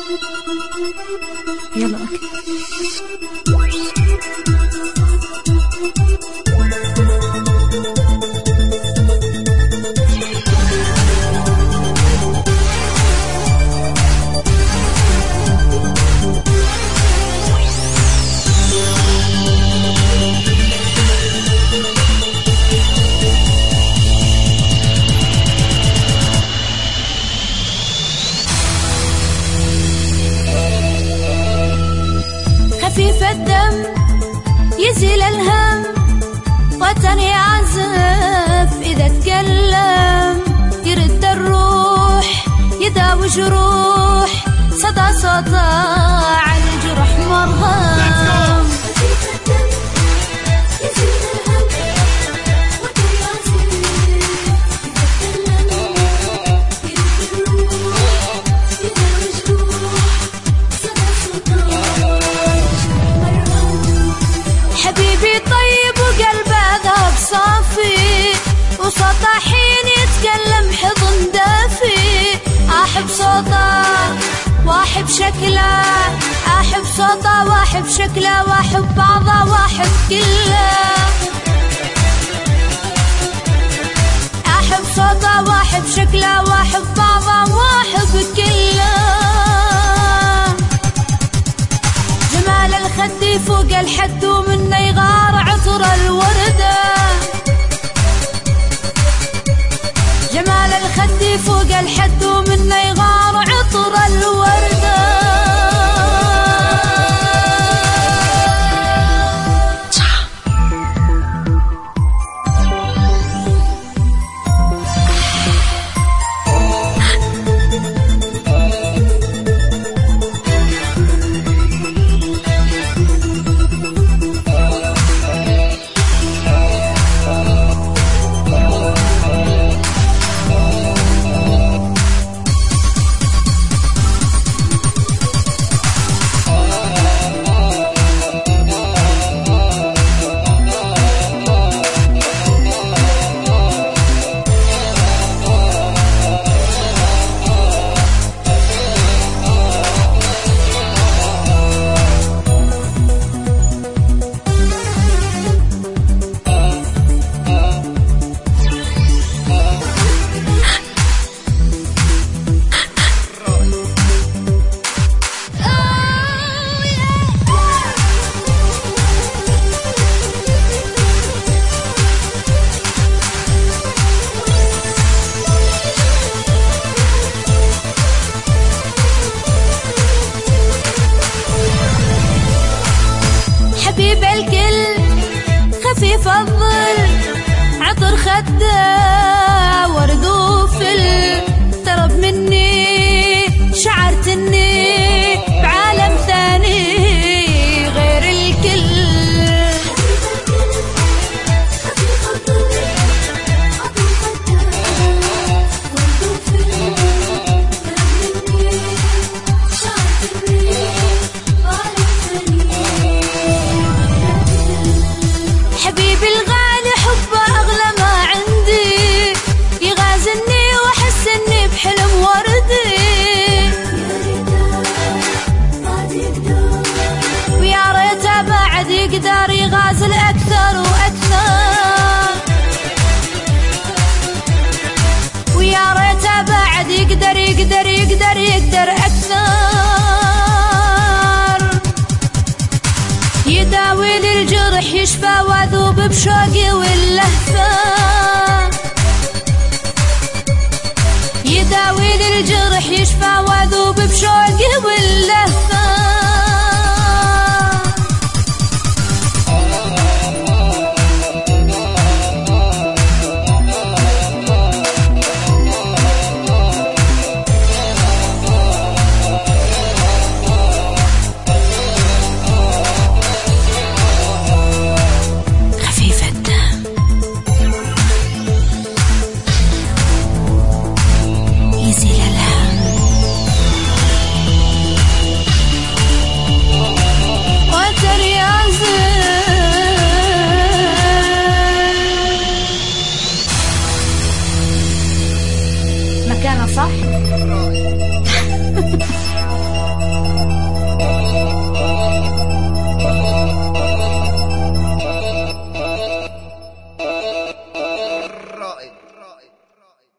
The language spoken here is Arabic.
يلا اوكي. خفيف الدم يزيل الهم، وطن يعزف إذا تكلم، يرد الروح يداوي جروح، صدى صدى على الجرح مرهم. حبيبي طيب وقلبه ذهب صافي، وصوته حين يتكلم حضن دافي. أحب صوته وأحب شكله، أحب صوته وأحب شكله، وأحب بعضه وأحب كله. أحب صوته وأحب شكله، وأحب بعضه وأحب كله. جمال الخد فوق الحد، ومنه يغار عطر الوردة. جمال الخد فوق الحد، ومنه يغار عطر الوردة. حبيب الكل خفيف الظل، عطر خده ورد وفل. طرب مني شعرت اني بعالم ثاني غير الكل. حبيبي الغالي حبه أغلى ما عندي، يغازلني وأحس إني بحلم وردي. ويا ريته بعد يقدر يغازل أكثر وأكثر. ويا ريته بعد يقدر أكثر. يداوي لي الجرح يشفى، واذوب بشوقي واللهفة. يداوي لي الجرح يشفى، واذوب بشوقي واللهفة. مكانه صح؟